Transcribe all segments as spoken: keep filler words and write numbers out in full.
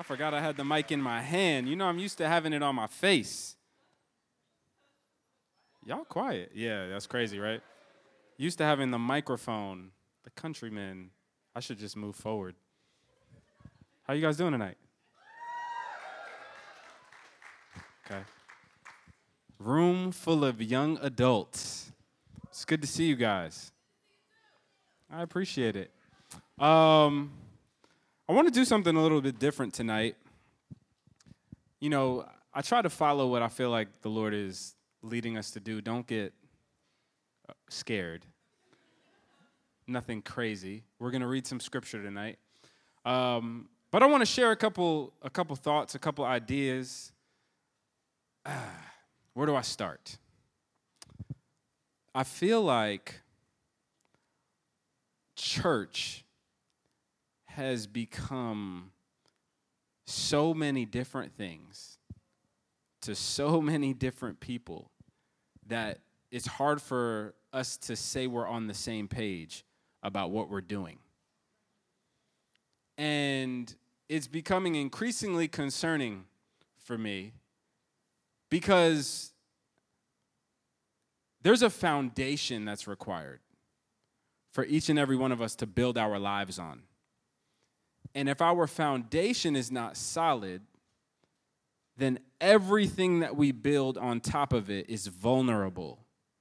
forgot I had the mic in my hand. You know, I'm used to having it on my face. Y'all quiet. Yeah, that's crazy, right? Used to having the microphone, the countryman. I should just move forward. How you guys doing tonight? Okay. Room full of young adults. It's good to see you guys. I appreciate it. Um, I want to do something a little bit different tonight. You know, I try to follow what I feel like the Lord is leading us to do. Don't get scared. Nothing crazy. We're going to read some scripture tonight. Um, but I want to share a couple a couple thoughts, a couple ideas. Ah, where do I start? I feel like church has become so many different things to so many different people that it's hard for us to say we're on the same page about what we're doing. And it's becoming increasingly concerning for me because there's a foundation that's required for each and every one of us to build our lives on. And if our foundation is not solid, then everything that we build on top of it is vulnerable.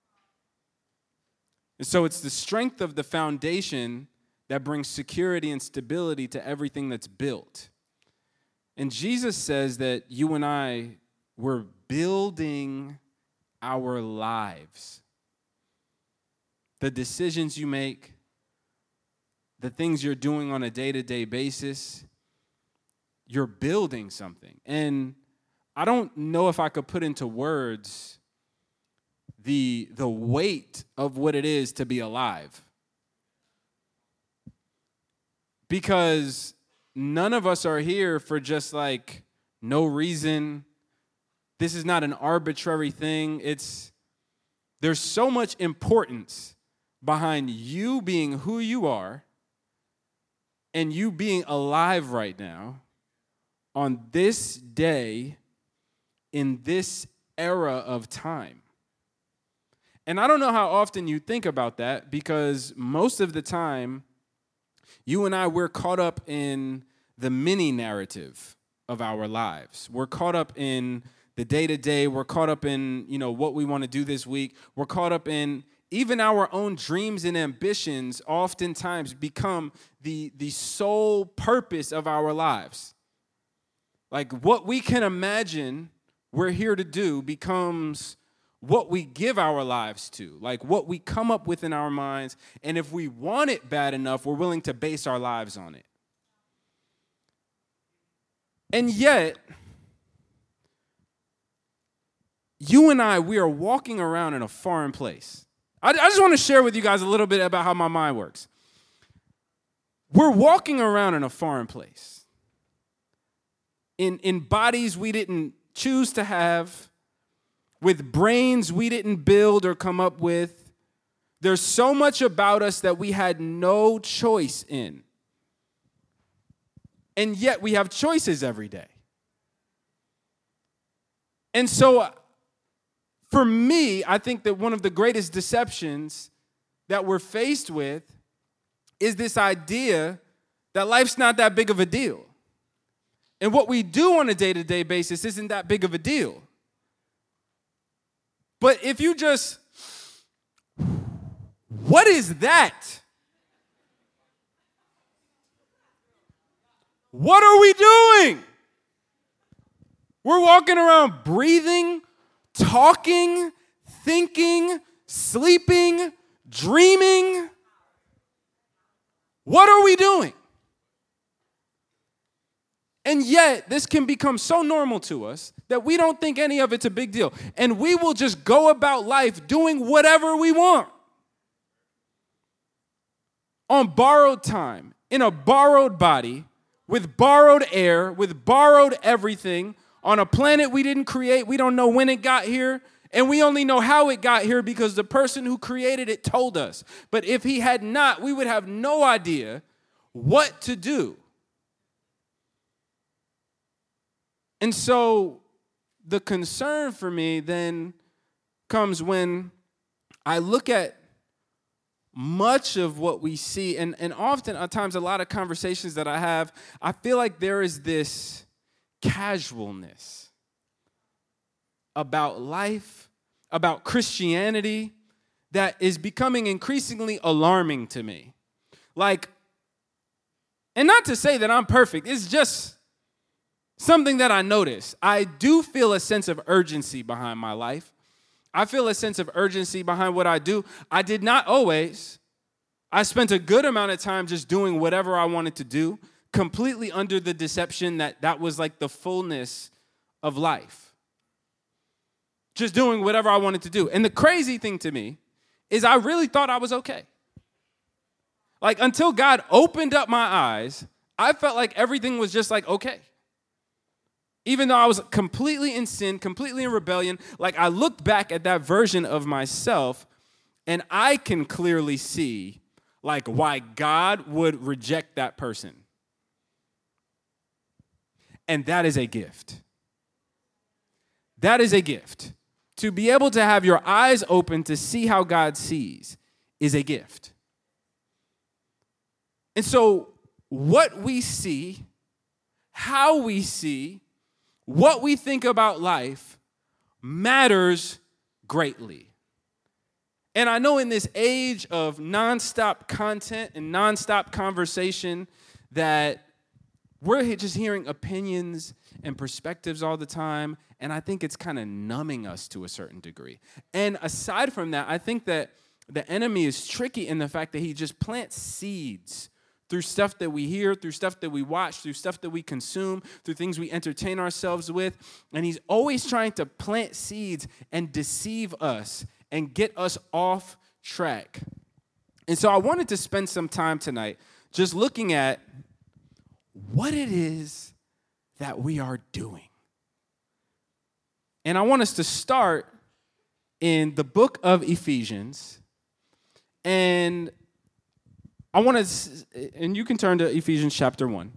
And so it's the strength of the foundation that brings security and stability to everything that's built. And Jesus says that you and I, we're building our lives. The decisions you make, the things you're doing on a day-to-day basis, you're building something. And I don't know if I could put into words the, the weight of what it is to be alive. Because none of us are here for just like no reason. This is not an arbitrary thing. It's there's so much importance behind you being who you are and you being alive right now on this day in this era of time. And I don't know how often you think about that because most of the time, you and I, we're caught up in the mini narrative of our lives. We're caught up in the day-to-day. We're caught up in, you know, what we want to do this week. We're caught up in even our own dreams and ambitions oftentimes become the, the sole purpose of our lives. Like what we can imagine we're here to do becomes what we give our lives to, like what we come up with in our minds. And if we want it bad enough, we're willing to base our lives on it. And yet, you and I, we are walking around in a foreign place. I, I just want to share with you guys a little bit about how my mind works. We're walking around in a foreign place. In, in bodies we didn't choose to have, with brains we didn't build or come up with. There's so much about us that we had no choice in. And yet we have choices every day. And so for me, I think that one of the greatest deceptions that we're faced with is this idea that life's not that big of a deal. And what we do on a day-to-day basis isn't that big of a deal. But if you just, what is that? What are we doing? We're walking around breathing, talking, thinking, sleeping, dreaming. What are we doing? And yet, this can become so normal to us that we don't think any of it's a big deal. And we will just go about life doing whatever we want. On borrowed time, in a borrowed body, with borrowed air, with borrowed everything, on a planet we didn't create. We don't know when it got here. And we only know how it got here because the person who created it told us. But if he had not, we would have no idea what to do. And so the concern for me then comes when I look at much of what we see, and, and often at times a lot of conversations that I have, I feel like there is this casualness about life, about Christianity, that is becoming increasingly alarming to me. Like, and not to say that I'm perfect, it's just something that I notice. I do feel a sense of urgency behind my life. I feel a sense of urgency behind what I do. I did not always. I spent a good amount of time just doing whatever I wanted to do, completely under the deception that that was like the fullness of life. Just doing whatever I wanted to do. And the crazy thing to me is I really thought I was okay. Like, until God opened up my eyes, I felt like everything was just like okay. Even though I was completely in sin, completely in rebellion, like I looked back at that version of myself, and I can clearly see like why God would reject that person. And that is a gift. That is a gift. To be able to have your eyes open to see how God sees is a gift. And so what we see, how we see, what we think about life matters greatly. And I know in this age of nonstop content and nonstop conversation that we're just hearing opinions and perspectives all the time, and I think it's kind of numbing us to a certain degree. And aside from that, I think that the enemy is tricky in the fact that he just plants seeds through stuff that we hear, through stuff that we watch, through stuff that we consume, through things we entertain ourselves with. And he's always trying to plant seeds and deceive us and get us off track. And so I wanted to spend some time tonight just looking at what it is that we are doing. And I want us to start in the book of Ephesians. And I want to, and you can turn to Ephesians chapter one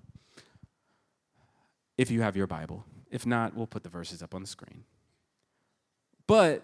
if you have your Bible. If not, we'll put the verses up on the screen. But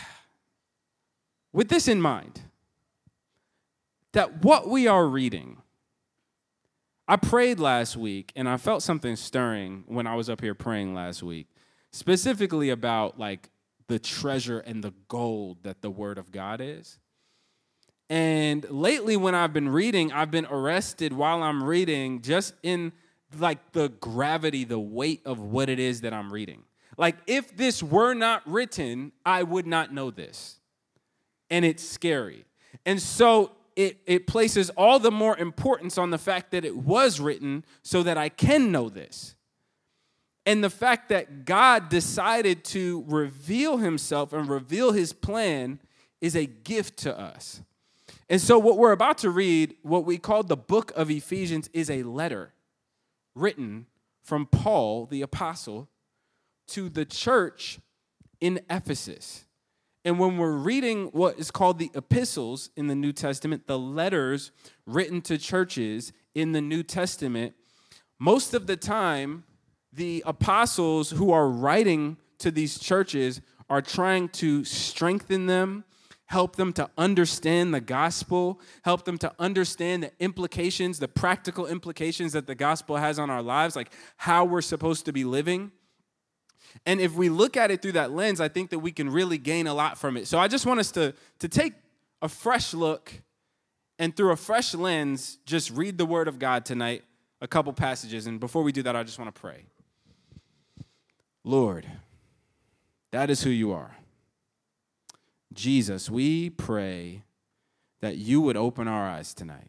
with this in mind, that what we are reading, I prayed last week, and I felt something stirring when I was up here praying last week, specifically about like the treasure and the gold that the Word of God is. And lately when I've been reading, I've been arrested while I'm reading just in like the gravity, the weight of what it is that I'm reading. Like if this were not written, I would not know this. And it's scary. And so it, it places all the more importance on the fact that it was written so that I can know this. And the fact that God decided to reveal himself and reveal his plan is a gift to us. And so what we're about to read, what we call the book of Ephesians, is a letter written from Paul, the apostle, to the church in Ephesus. And when we're reading what is called the epistles in the New Testament, the letters written to churches in the New Testament, most of the time, the apostles who are writing to these churches are trying to strengthen them, help them to understand the gospel, help them to understand the implications, the practical implications that the gospel has on our lives, like how we're supposed to be living. And if we look at it through that lens, I think that we can really gain a lot from it. So I just want us to, to take a fresh look and through a fresh lens, just read the Word of God tonight, a couple passages. And before we do that, I just want to pray. Lord, that is who you are. Jesus, we pray that you would open our eyes tonight.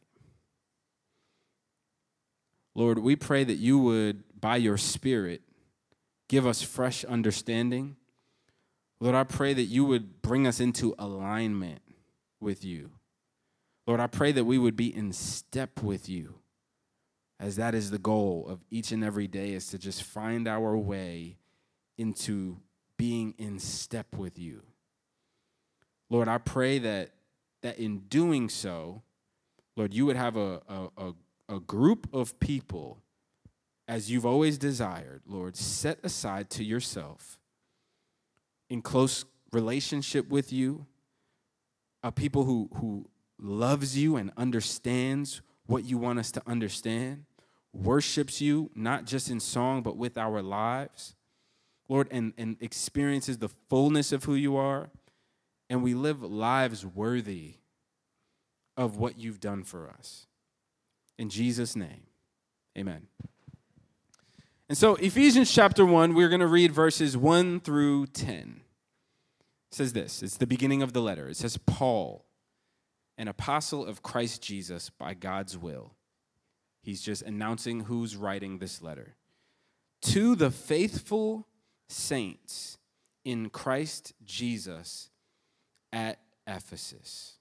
Lord, we pray that you would, by your Spirit, give us fresh understanding. Lord, I pray that you would bring us into alignment with you. Lord, I pray that we would be in step with you, as that is the goal of each and every day, is to just find our way into being in step with you. Lord, I pray that that in doing so, Lord, you would have a, a, a, a group of people as you've always desired, Lord, set aside to yourself in close relationship with you, a people who, who loves you and understands what you want us to understand, worships you, not just in song, but with our lives, Lord, and, and experiences the fullness of who you are, and we live lives worthy of what you've done for us. In Jesus' name, amen. And so Ephesians chapter one, we're going to read verses one through ten. It says this, it's the beginning of the letter. It says, Paul, an apostle of Christ Jesus by God's will. He's just announcing who's writing this letter. To the faithful saints in Christ Jesus at Ephesus.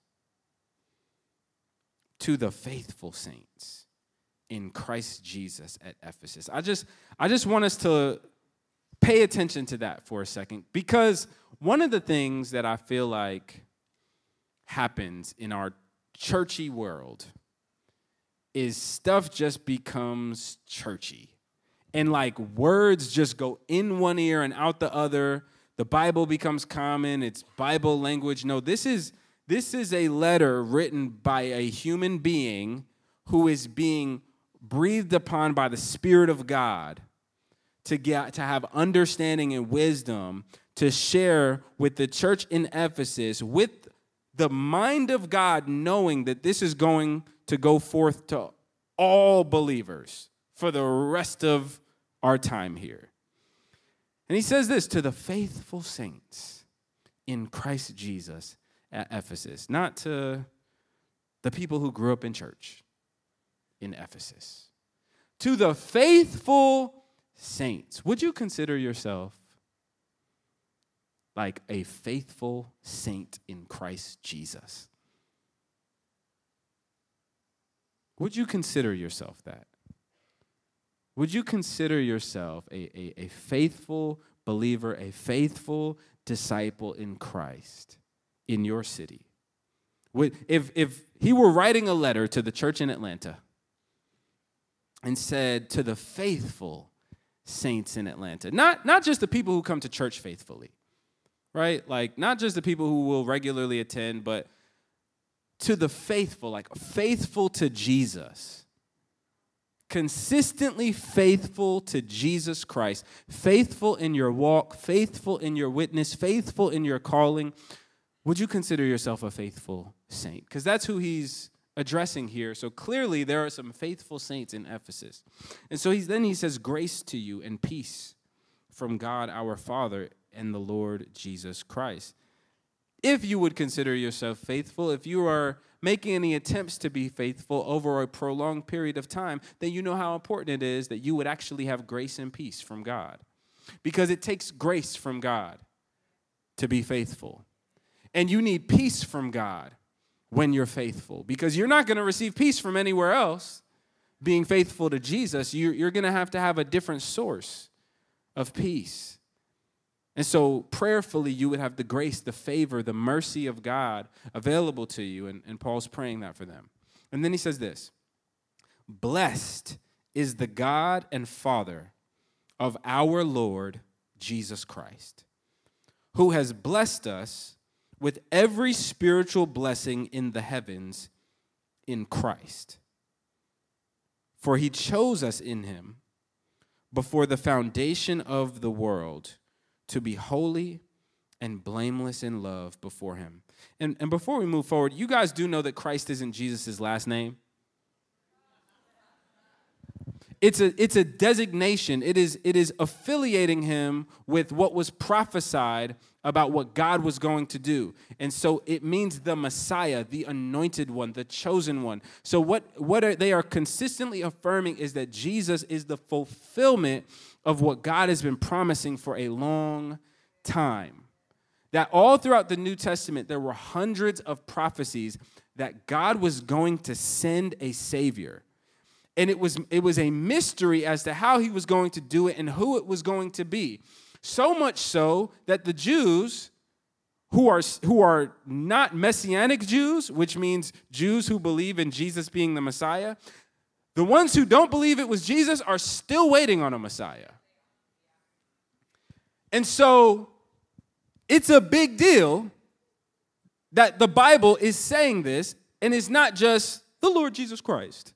To the faithful saints in Christ Jesus at Ephesus. I just, I just want us to pay attention to that for a second, because one of the things that I feel like happens in our churchy world is stuff just becomes churchy. And like words just go in one ear and out the other. The Bible becomes common. It's Bible language. No, this is this is a letter written by a human being who is being breathed upon by the Spirit of God to get to have understanding and wisdom to share with the church in Ephesus with the mind of God, knowing that this is going to go forth to all believers for the rest of our time here. And he says this, to the faithful saints in Christ Jesus at Ephesus, not to the people who grew up in church in Ephesus. To the faithful saints. Would you consider yourself like a faithful saint in Christ Jesus? Would you consider yourself that? Would you consider yourself a, a, a faithful believer, a faithful disciple in Christ in your city? Would, if, if he were writing a letter to the church in Atlanta and said to the faithful saints in Atlanta, not, not just the people who come to church faithfully, right? Like, not just the people who will regularly attend, but to the faithful, like faithful to Jesus, consistently faithful to Jesus Christ, faithful in your walk, faithful in your witness, faithful in your calling. Would you consider yourself a faithful saint? Because that's who he's addressing here. So clearly there are some faithful saints in Ephesus. And so he's, then he says, grace to you and peace from God our Father and the Lord Jesus Christ. If you would consider yourself faithful, if you are making any attempts to be faithful over a prolonged period of time, then you know how important it is that you would actually have grace and peace from God. Because it takes grace from God to be faithful. And you need peace from God when you're faithful. Because you're not going to receive peace from anywhere else. Being faithful to Jesus, you're, you're going to have to have a different source of peace. And so prayerfully, you would have the grace, the favor, the mercy of God available to you. And, and Paul's praying that for them. And then he says this, blessed is the God and Father of our Lord Jesus Christ, who has blessed us with every spiritual blessing in the heavens in Christ. For he chose us in him before the foundation of the world to be holy and blameless in love before him. And, and before we move forward, you guys do know that Christ isn't Jesus' last name? It's a, it's a designation. It is, it is affiliating him with what was prophesied about what God was going to do. And so it means the Messiah, the anointed one, the chosen one. So what, what are, they are consistently affirming is that Jesus is the fulfillment of what God has been promising for a long time. That all throughout the New Testament, there were hundreds of prophecies that God was going to send a Savior. And it was, it was a mystery as to how he was going to do it and who it was going to be. So much so that the Jews, who are, who are not Messianic Jews, which means Jews who believe in Jesus being the Messiah, The ones who don't believe it was Jesus are still waiting on a Messiah. And so it's a big deal that the Bible is saying this, and it's not just the Lord Jesus Christ.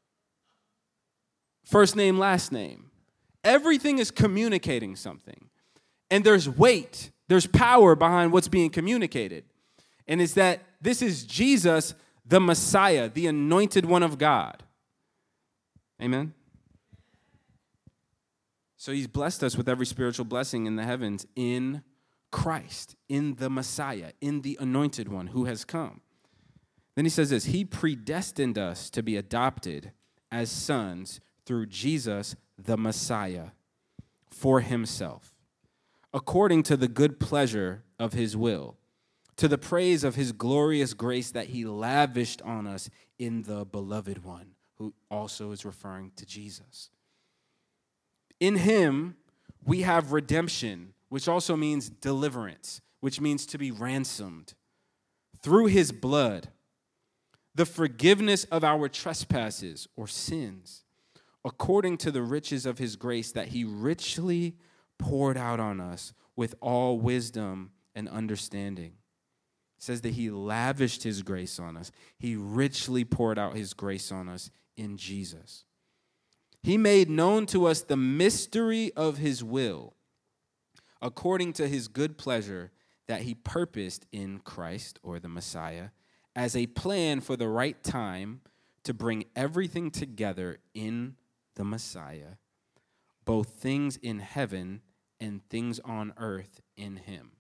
First name, last name. Everything is communicating something. And there's weight, there's power behind what's being communicated. And it's that this is Jesus, the Messiah, the anointed one of God. Amen? So he's blessed us with every spiritual blessing in the heavens in Christ, in the Messiah, in the anointed one who has come. Then he says this, he predestined us to be adopted as sons through Jesus, the Messiah, for himself, according to the good pleasure of his will, to the praise of his glorious grace that he lavished on us in the beloved one, who also is referring to Jesus. In him, we have redemption, which also means deliverance, which means to be ransomed, through his blood, the forgiveness of our trespasses or sins, according to the riches of his grace that he richly poured out on us with all wisdom and understanding. It says that he lavished his grace on us. He richly poured out his grace on us in Jesus. He made known to us the mystery of his will, according to his good pleasure that he purposed in Christ, or the Messiah, as a plan for the right time to bring everything together in the Messiah, both things in heaven and things on earth in him.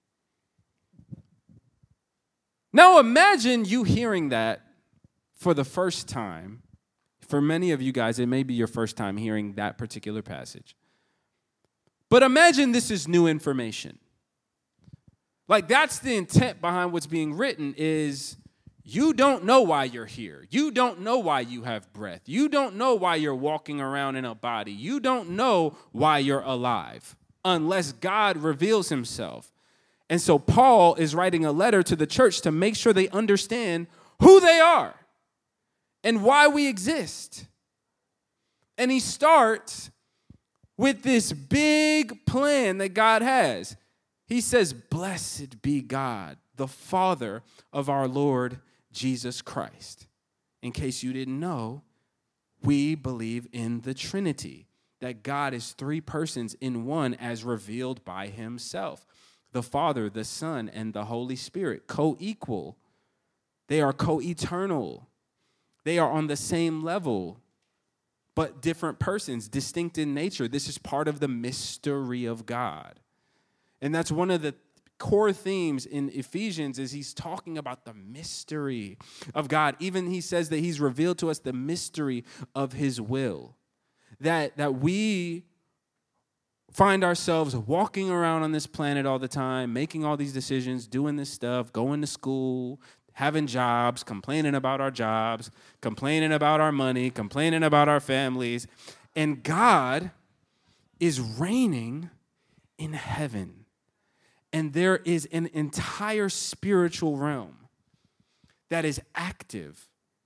Now imagine you hearing that for the first time. For many of you guys, it may be your first time hearing that particular passage. But imagine this is new information. Like, that's the intent behind what's being written is you don't know why you're here. You don't know why you have breath. You don't know why you're walking around in a body. You don't know why you're alive unless God reveals himself. And so Paul is writing a letter to the church to make sure they understand who they are and why we exist. And he starts with this big plan that God has. He says, blessed be God, the Father of our Lord Jesus Christ. In case you didn't know, we believe in the Trinity, that God is three persons in one as revealed by himself. The Father, the Son, and the Holy Spirit, co-equal. They are co-eternal. They are on the same level, but different persons, distinct in nature. This is part of the mystery of God. And that's one of the core themes in Ephesians is he's talking about the mystery of God. Even he says that he's revealed to us the mystery of his will. That, that we find ourselves walking around on this planet all the time, making all these decisions, doing this stuff, going to school, having jobs, complaining about our jobs, complaining about our money, complaining about our families. And God is reigning in heaven. And there is an entire spiritual realm that is active.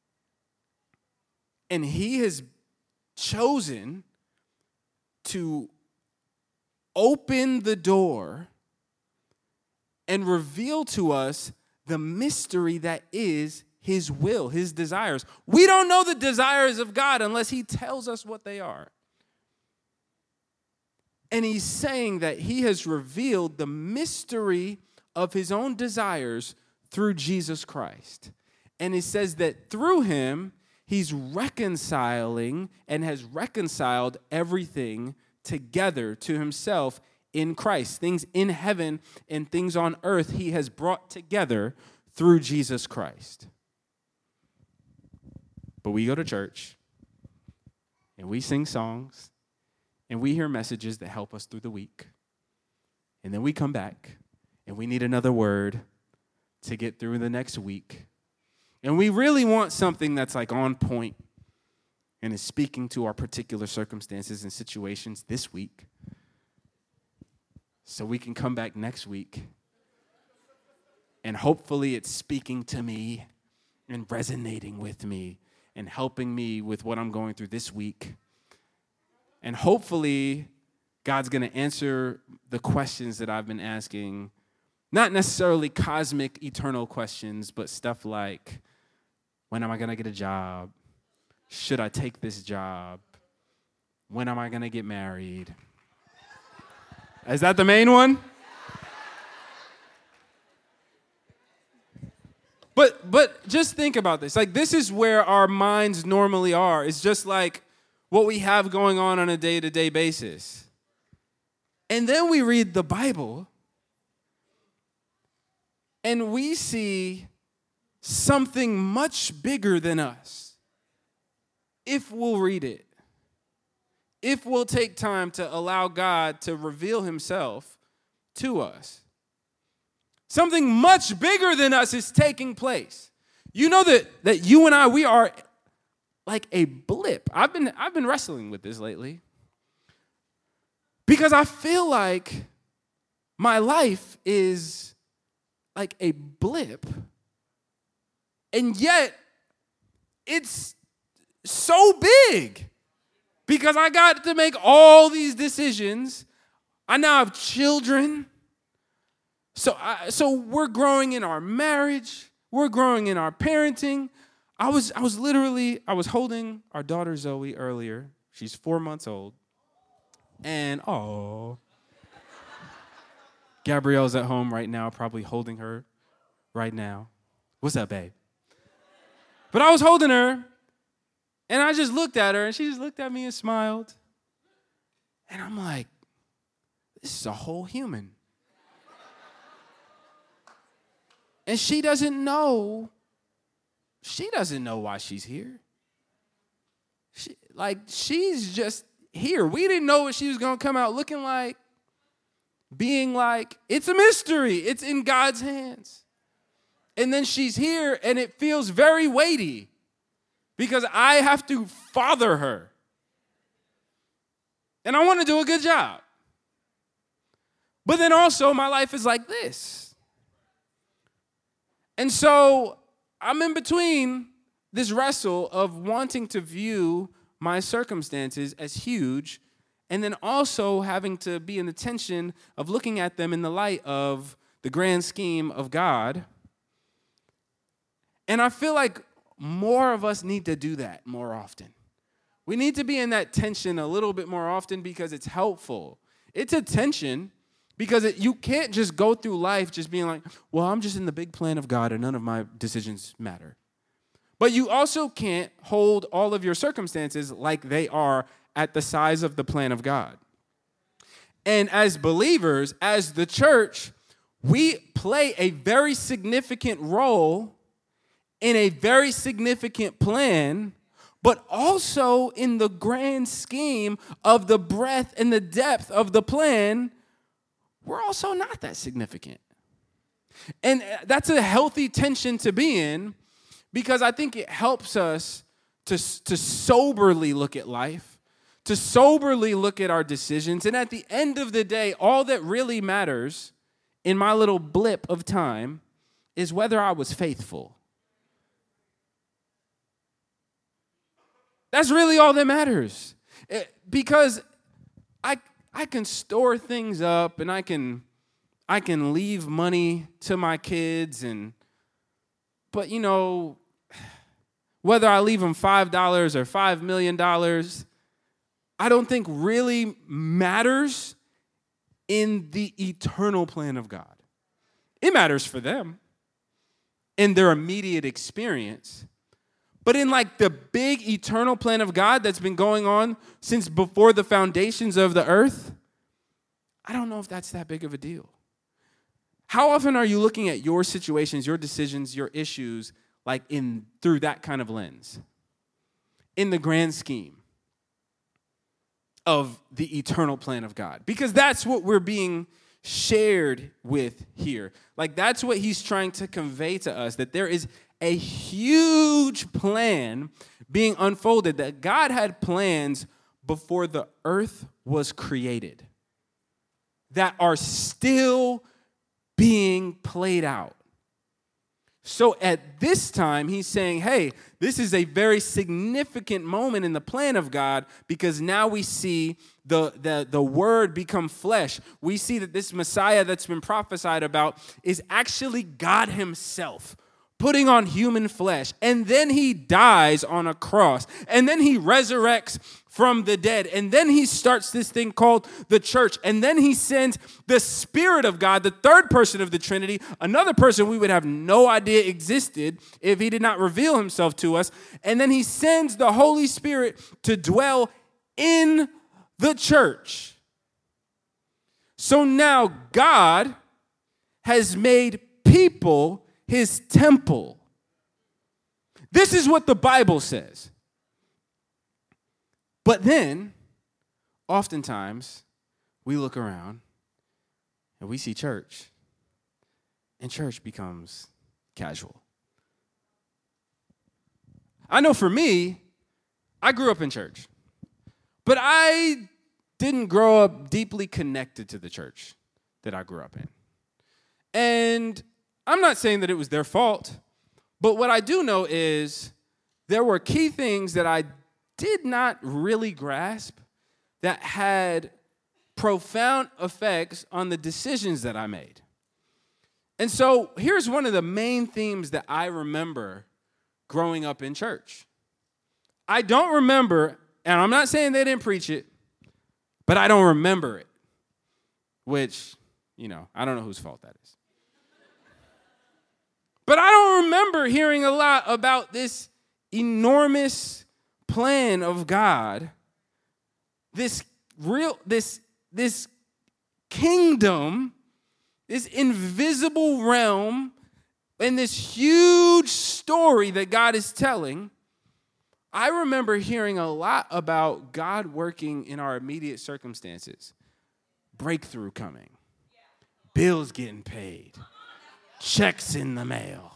And he has chosen to open the door and reveal to us the mystery that is his will, his desires. We don't know the desires of God unless he tells us what they are. And he's saying that he has revealed the mystery of his own desires through Jesus Christ. And he says that through him, he's reconciling and has reconciled everything together to himself in Christ. Things in heaven and things on earth he has brought together through Jesus Christ. But we go to church and we sing songs and we hear messages that help us through the week. And then we come back and we need another word to get through the next week. And we really want something that's like on point and is speaking to our particular circumstances and situations this week. So we can come back next week and hopefully it's speaking to me and resonating with me and helping me with what I'm going through this week. And hopefully, God's going to answer the questions that I've been asking, not necessarily cosmic, eternal questions, but stuff like, when am I going to get a job? Should I take this job? When am I going to get married? Is that the main one? But but just think about this. Like, this is where our minds normally are. It's just like what we have going on on a day-to-day basis. And then we read the Bible, and we see something much bigger than us. If we'll read it. If we'll take time to allow God to reveal himself to us. Something much bigger than us is taking place. You know that, that you and I, we are like a blip. I've been, I've been wrestling with this lately. Because I feel like my life is like a blip. And yet, it's so big. Because I got to make all these decisions. I now have children. So, I, so we're growing in our marriage. We're growing in our parenting. I was, I was literally, I was holding our daughter Zoe earlier. She's four months old. And, oh, Gabrielle's at home right now, probably holding her right now. What's up, babe? But I was holding her, and I just looked at her, and she just looked at me and smiled. And I'm like, this is a whole human. And she doesn't know, she doesn't know why she's here. She, like, she's just here. We didn't know what she was going to come out looking like, being like. It's a mystery. It's in God's hands. And then she's here, and it feels very weighty because I have to father her. And I want to do a good job. But then also, my life is like this. And so I'm in between this wrestle of wanting to view my circumstances as huge and then also having to be in the tension of looking at them in the light of the grand scheme of God. And I feel like more of us need to do that more often. We need to be in that tension a little bit more often because it's helpful. It's a tension. Because it, you can't just go through life just being like, well, I'm just in the big plan of God and none of my decisions matter. But you also can't hold all of your circumstances like they are at the size of the plan of God. And as believers, as the church, we play a very significant role in a very significant plan, but also in the grand scheme of the breadth and the depth of the plan. We're also not that significant. And that's a healthy tension to be in because I think it helps us to, to soberly look at life, to soberly look at our decisions. And at the end of the day, all that really matters in my little blip of time is whether I was faithful. That's really all that matters. It, because I... I can store things up and I can I can leave money to my kids and but you know whether I leave them five dollars or five million dollars I don't think really matters in the eternal plan of God. It matters for them in their immediate experience. But in like the big eternal plan of God that's been going on since before the foundations of the earth, I don't know if that's that big of a deal. How often are you looking at your situations, your decisions, your issues, like in through that kind of lens? In the grand scheme of the eternal plan of God. Because that's what we're being shared with here. Like that's what he's trying to convey to us, that there is a huge plan being unfolded, that God had plans before the earth was created that are still being played out. So at this time, he's saying, hey, this is a very significant moment in the plan of God because now we see the, the, the word become flesh. We see that this Messiah that's been prophesied about is actually God himself putting on human flesh. And then he dies on a cross. And then he resurrects from the dead. And then he starts this thing called the church. And then he sends the Spirit of God, the third person of the Trinity, another person we would have no idea existed if he did not reveal himself to us. And then he sends the Holy Spirit to dwell in the church. So now God has made people his temple. This is what the Bible says. But then, oftentimes, we look around and we see church, and church becomes casual. I know for me, I grew up in church, but I didn't grow up deeply connected to the church that I grew up in. And I'm not saying that it was their fault, but what I do know is there were key things that I did not really grasp that had profound effects on the decisions that I made. And so here's one of the main themes that I remember growing up in church. I don't remember, and I'm not saying they didn't preach it, but I don't remember it, which, you know, I don't know whose fault that is. But I don't remember hearing a lot about this enormous plan of God, this real, this, this kingdom, this invisible realm, and this huge story that God is telling. I remember hearing a lot about God working in our immediate circumstances. Breakthrough coming. Bills getting paid. Checks in the mail.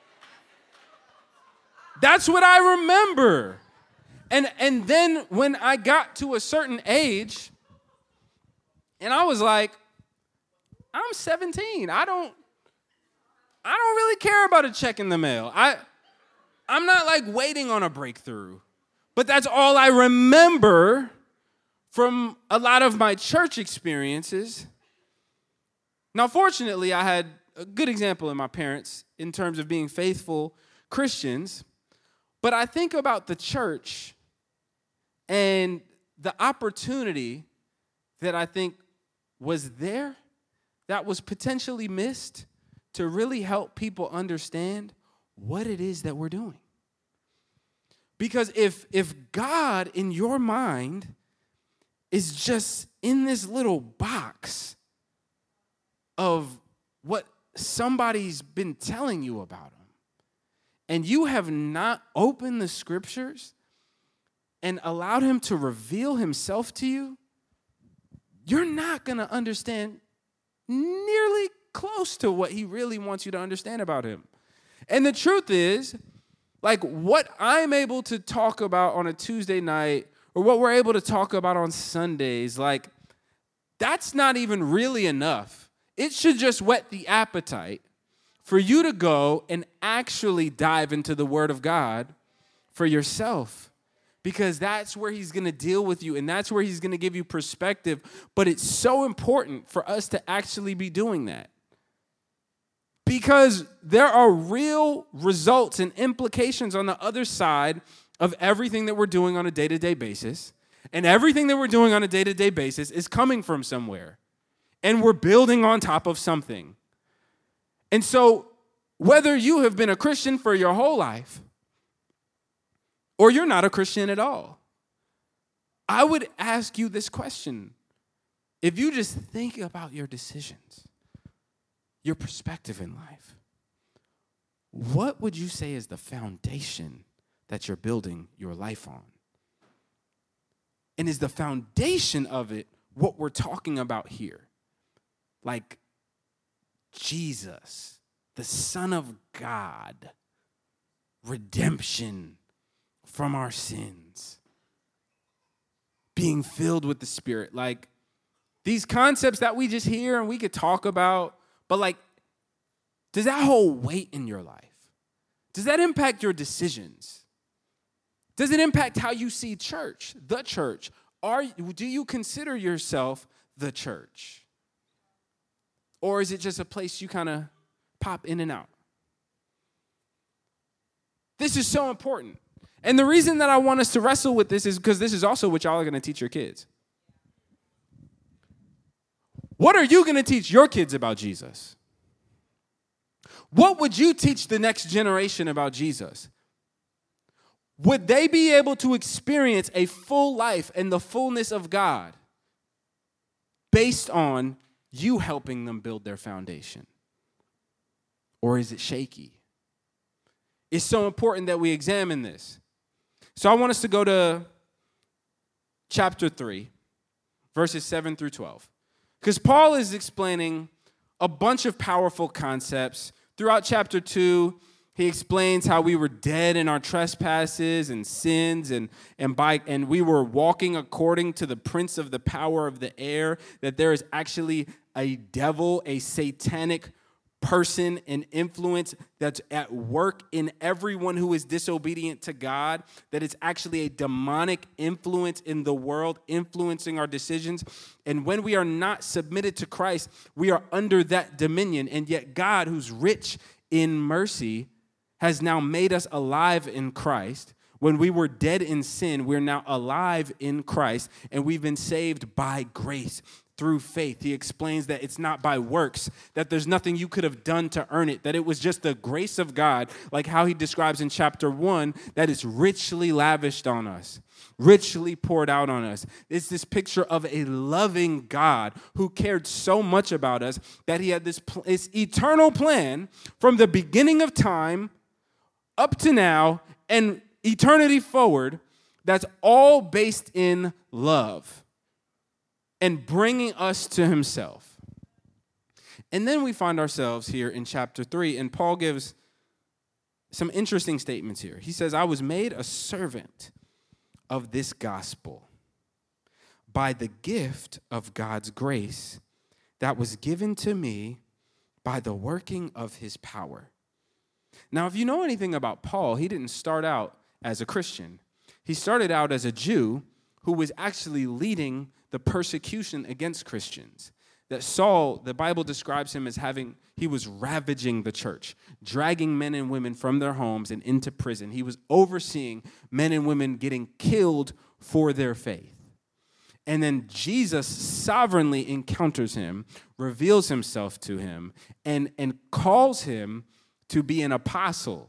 That's what I remember. And, and then when I got to a certain age, and I was like, I'm seventeen. I don't, I don't really care about a check in the mail. I, I'm not like waiting on a breakthrough. But that's all I remember from a lot of my church experiences. Now, fortunately, I had a good example in my parents in terms of being faithful Christians. But I think about the church and the opportunity that I think was there that was potentially missed to really help people understand what it is that we're doing. Because if, if God in your mind is just in this little box of what somebody's been telling you about him, and you have not opened the scriptures and allowed him to reveal himself to you, you're not going to understand nearly close to what he really wants you to understand about him. And the truth is, like what I'm able to talk about on a Tuesday night or what we're able to talk about on Sundays, like that's not even really enough. It should just whet the appetite for you to go and actually dive into the Word of God for yourself. Because that's where he's going to deal with you, and that's where he's going to give you perspective. But it's so important for us to actually be doing that. Because there are real results and implications on the other side of everything that we're doing on a day-to-day basis. And everything that we're doing on a day-to-day basis is coming from somewhere. And we're building on top of something. And so, whether you have been a Christian for your whole life, or you're not a Christian at all, I would ask you this question. If you just think about your decisions, your perspective in life, what would you say is the foundation that you're building your life on? And is the foundation of it what we're talking about here? Like Jesus, the Son of God, redemption from our sins, being filled with the Spirit. Like these concepts that we just hear and we could talk about, but like, does that hold weight in your life? Does that impact your decisions? Does it impact how you see church, the church? Are, do you consider yourself the church? Or is it just a place you kind of pop in and out? This is so important. And the reason that I want us to wrestle with this is because this is also what y'all are going to teach your kids. What are you going to teach your kids about Jesus? What would you teach the next generation about Jesus? Would they be able to experience a full life and the fullness of God based on you helping them build their foundation? Or is it shaky? It's so important that we examine this. So I want us to go to chapter three, verses seven through twelve. Because Paul is explaining a bunch of powerful concepts. Throughout chapter two, he explains how we were dead in our trespasses and sins, and, and, by, and we were walking according to the prince of the power of the air, that there is actually a devil, a satanic person and influence that's at work in everyone who is disobedient to God, that it's actually a demonic influence in the world influencing our decisions. And when we are not submitted to Christ, we are under that dominion. And yet God, who's rich in mercy, has now made us alive in Christ. When we were dead in sin, we're now alive in Christ, and we've been saved by grace. Through faith. He explains that it's not by works, that there's nothing you could have done to earn it, that it was just the grace of God, like how he describes in chapter one, that is richly lavished on us, richly poured out on us. It's this picture of a loving God who cared so much about us that he had this, this eternal plan from the beginning of time up to now and eternity forward that's all based in love and bringing us to himself. And then we find ourselves here in chapter three, and Paul gives some interesting statements here. He says, I was made a servant of this gospel by the gift of God's grace that was given to me by the working of his power. Now, if you know anything about Paul, he didn't start out as a Christian. He started out as a Jew who was actually leading the persecution against Christians. That Saul, the Bible describes him as having, he was ravaging the church, dragging men and women from their homes and into prison. He was overseeing men and women getting killed for their faith. And then Jesus sovereignly encounters him, reveals himself to him, and, and calls him to be an apostle.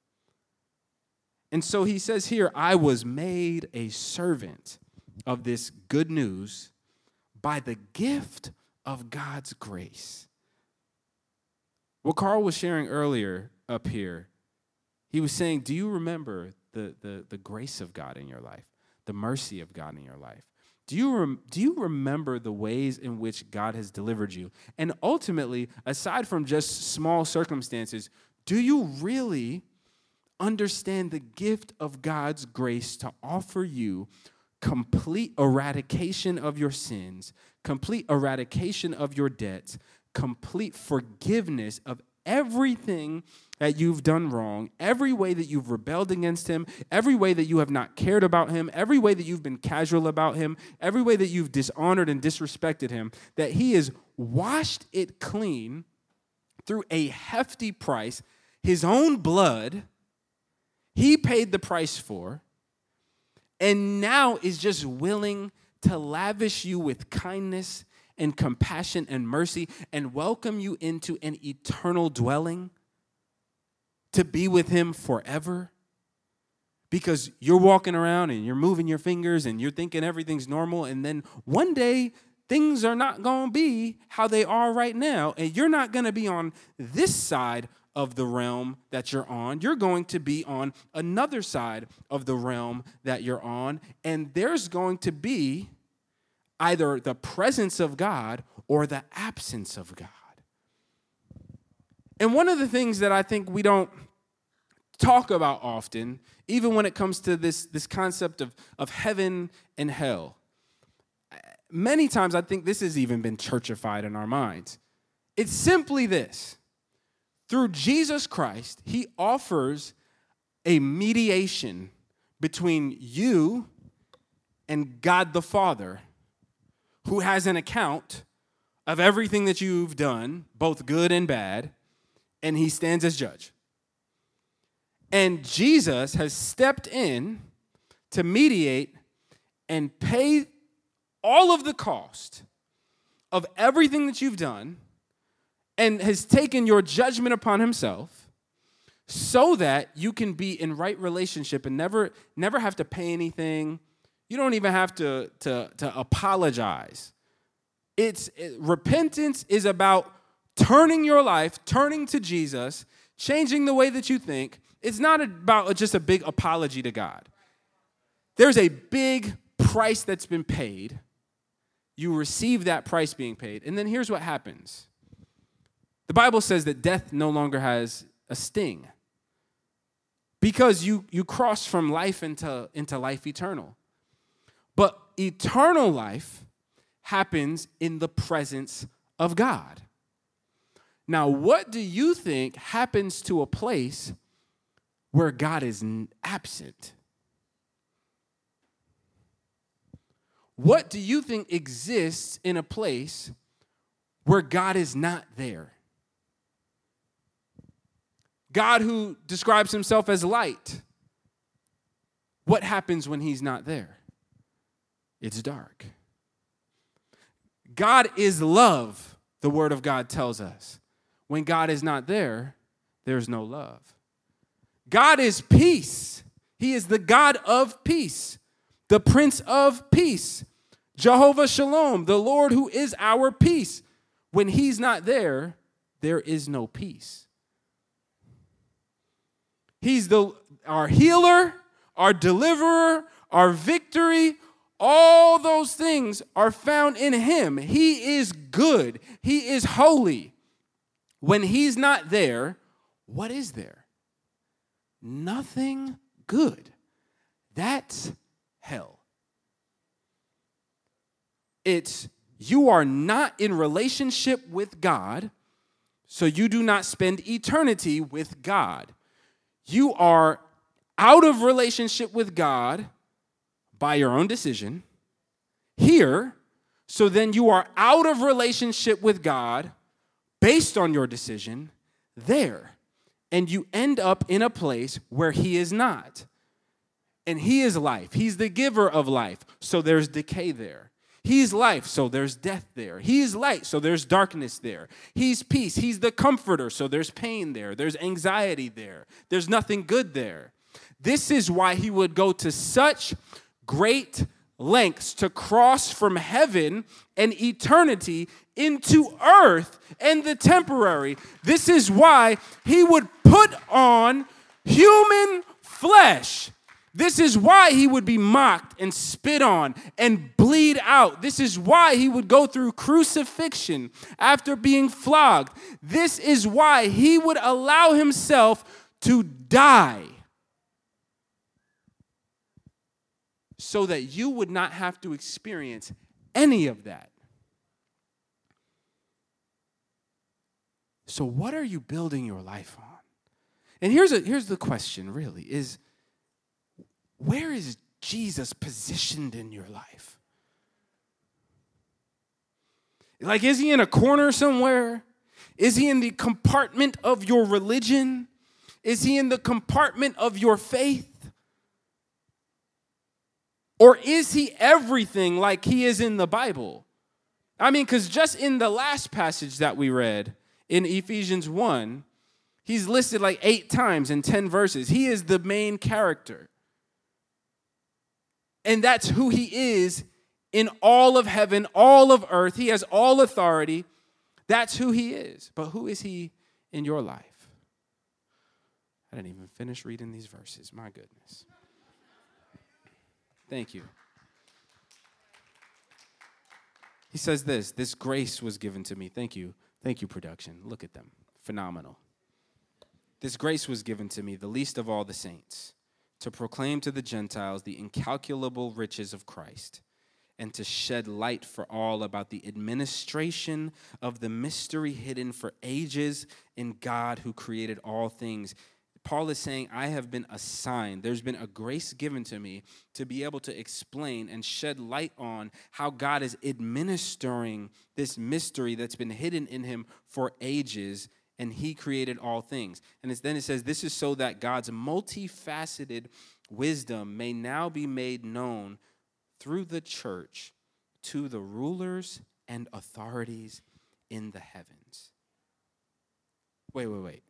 And so he says here, I was made a servant of this good news by the gift of God's grace. What Carl was sharing earlier up here, he was saying, do you remember the, the, the grace of God in your life, the mercy of God in your life? Do you, rem- do you remember the ways in which God has delivered you? And ultimately, aside from just small circumstances, do you really understand the gift of God's grace to offer you complete eradication of your sins, complete eradication of your debts, complete forgiveness of everything that you've done wrong, every way that you've rebelled against him, every way that you have not cared about him, every way that you've been casual about him, every way that you've dishonored and disrespected him, that he has washed it clean through a hefty price, his own blood, he paid the price for, and now is just willing to lavish you with kindness and compassion and mercy and welcome you into an eternal dwelling to be with him forever. Because you're walking around and you're moving your fingers and you're thinking everything's normal, and then one day things are not going to be how they are right now, and you're not going to be on this side of the realm that you're on. You're going to be on another side of the realm that you're on, and there's going to be either the presence of God or the absence of God. And one of the things that I think we don't talk about often, even when it comes to this, this concept of, of heaven and hell, many times I think this has even been churchified in our minds. It's simply this. Through Jesus Christ, he offers a mediation between you and God the Father, who has an account of everything that you've done, both good and bad, and he stands as judge. And Jesus has stepped in to mediate and pay all of the cost of everything that you've done, and has taken your judgment upon himself so that you can be in right relationship and never, never have to pay anything. You don't even have to, to, to apologize. It's it, repentance is about turning your life, turning to Jesus, changing the way that you think. It's not about just a big apology to God. There's a big price that's been paid. You receive that price being paid. And then here's what happens. The Bible says that death no longer has a sting because you, you cross from life into, into life eternal. But eternal life happens in the presence of God. Now, what do you think happens to a place where God is absent? What do you think exists in a place where God is not there? God, who describes himself as light, what happens when he's not there? It's dark. God is love, the word of God tells us. When God is not there, there's no love. God is peace. He is the God of peace, the Prince of Peace. Jehovah Shalom, the Lord who is our peace. When he's not there, there is no peace. He's the our healer, our deliverer, our victory. All those things are found in him. He is good. He is holy. When he's not there, what is there? Nothing good. That's hell. It's you are not in relationship with God, so you do not spend eternity with God. You are out of relationship with God by your own decision here, so then you are out of relationship with God based on your decision there. And you end up in a place where he is not. And he is life. He's the giver of life, so there's decay there. He's life, so there's death there. He's light, so there's darkness there. He's peace. He's the comforter, so there's pain there. There's anxiety there. There's nothing good there. This is why he would go to such great lengths to cross from heaven and eternity into earth and the temporary. This is why he would put on human flesh. This is why he would be mocked and spit on and bleed out. This is why he would go through crucifixion after being flogged. This is why he would allow himself to die so that you would not have to experience any of that. So what are you building your life on? And here's a, here's the question, really, is where is Jesus positioned in your life? Like, is he in a corner somewhere? Is he in the compartment of your religion? Is he in the compartment of your faith? Or is he everything like he is in the Bible? I mean, because just in the last passage that we read in Ephesians one, he's listed like eight times in ten verses. He is the main character. And that's who he is in all of heaven, all of earth. He has all authority. That's who he is. But who is he in your life? I didn't even finish reading these verses. My goodness. Thank you. He says this, this grace was given to me. Thank you. Thank you, production. Look at them. Phenomenal. This grace was given to me, the least of all the saints, to proclaim to the Gentiles the incalculable riches of Christ and to shed light for all about the administration of the mystery hidden for ages in God who created all things. Paul is saying, I have been assigned, there's been a grace given to me to be able to explain and shed light on how God is administering this mystery that's been hidden in him for ages, and he created all things. And it's, then it says, this is so that God's multifaceted wisdom may now be made known through the church to the rulers and authorities in the heavens. Wait, wait, wait.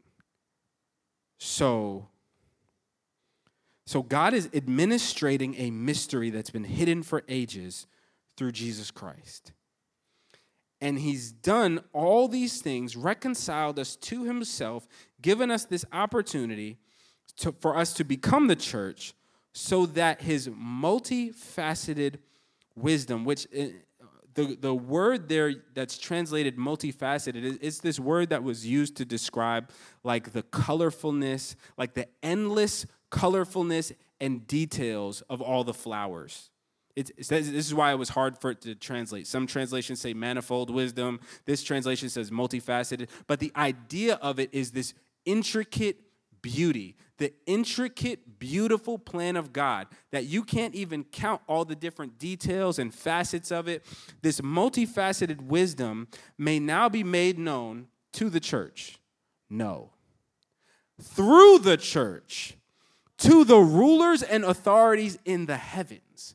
So, so God is administrating a mystery that's been hidden for ages through Jesus Christ. And he's done all these things, reconciled us to himself, given us this opportunity to, for us to become the church, so that his multifaceted wisdom, which uh, the, the word there that's translated multifaceted, it's this word that was used to describe like the colorfulness, like the endless colorfulness and details of all the flowers. It's, it says, this is why it was hard for it to translate. Some translations say manifold wisdom. This translation says multifaceted. But the idea of it is this intricate beauty, the intricate, beautiful plan of God that you can't even count all the different details and facets of it. This multifaceted wisdom may now be made known to the church. No. Through the church, to the rulers and authorities in the heavens.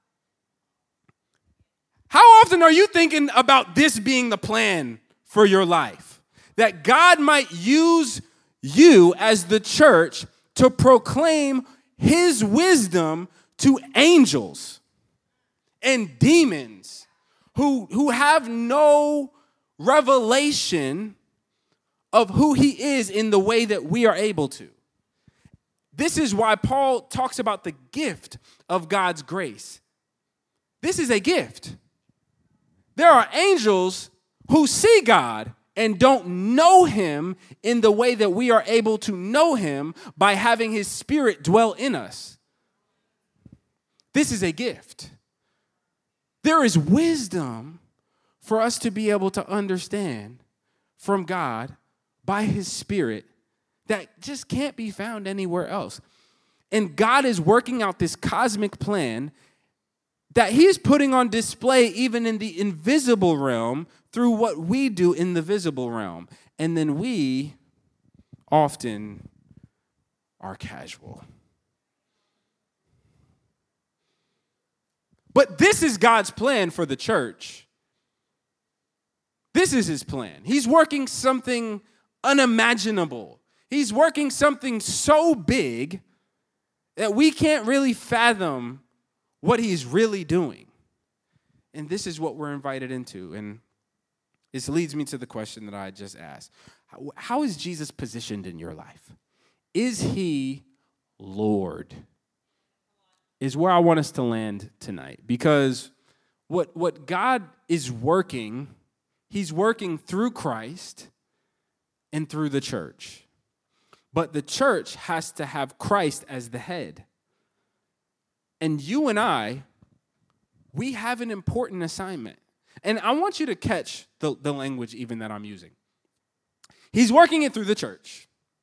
How often are you thinking about this being the plan for your life? That God might use you as the church to proclaim his wisdom to angels and demons who, who have no revelation of who he is in the way that we are able to. This is why Paul talks about the gift of God's grace. This is a gift. There are angels who see God and don't know him in the way that we are able to know him by having his spirit dwell in us. This is a gift. There is wisdom for us to be able to understand from God by his spirit that just can't be found anywhere else. And God is working out this cosmic plan that he's putting on display even in the invisible realm through what we do in the visible realm. And then we often are casual. But this is God's plan for the church. This is his plan. He's working something unimaginable. He's working something so big that we can't really fathom what he's really doing. And this is what we're invited into. And this leads me to the question that I just asked. How, how is Jesus positioned in your life? Is he Lord? Is where I want us to land tonight. Because what, what God is working, he's working through Christ and through the church. But the church has to have Christ as the head. And you and I, we have an important assignment. And I want you to catch the, the language even that I'm using. He's working it through the church.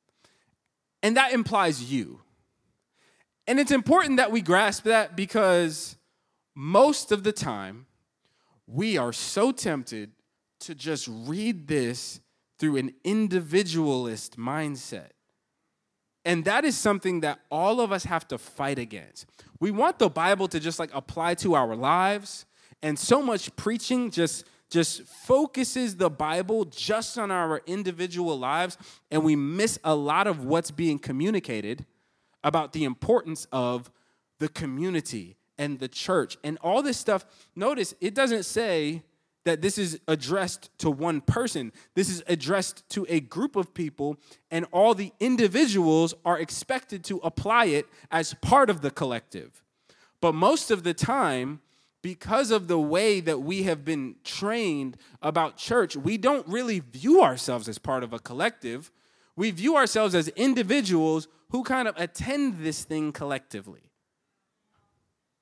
And that implies you. And it's important that we grasp that because most of the time, we are so tempted to just read this through an individualist mindset. And that is something that all of us have to fight against. We want the Bible to just like apply to our lives. And so much preaching just, just focuses the Bible just on our individual lives. And we miss a lot of what's being communicated about the importance of the community and the church and all this stuff. Notice it doesn't say that this is addressed to one person. This is addressed to a group of people, and all the individuals are expected to apply it as part of the collective. But most of the time, because of the way that we have been trained about church, we don't really view ourselves as part of a collective. We view ourselves as individuals who kind of attend this thing collectively.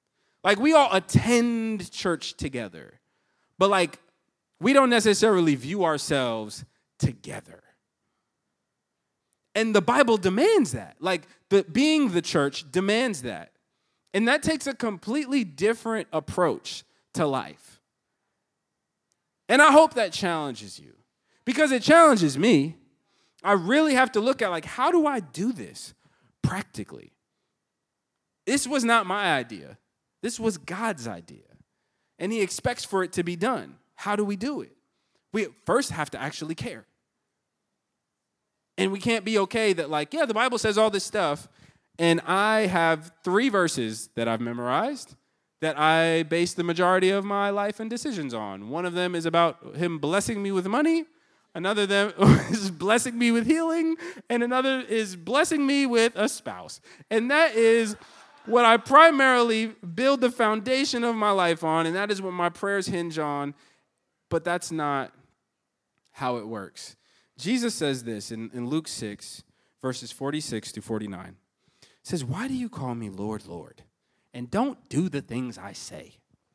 Like, we all attend church together, but, like, we don't necessarily view ourselves together. And the Bible demands that. Like, the, being the church demands that. And that takes a completely different approach to life. And I hope that challenges you, because it challenges me. I really have to look at, like, how do I do this practically? This was not my idea. This was God's idea. And he expects for it to be done. How do we do it? We first have to actually care. And we can't be okay that, like, yeah, the Bible says all this stuff, and I have three verses that I've memorized that I base the majority of my life and decisions on. One of them is about him blessing me with money. Another them is blessing me with healing. And another is blessing me with a spouse. And that is what I primarily build the foundation of my life on, and that is what my prayers hinge on. But that's not how it works. Jesus says this in, in Luke six, verses forty-six to forty-nine. It says, "Why do you call me Lord, Lord, and don't do the things I say?"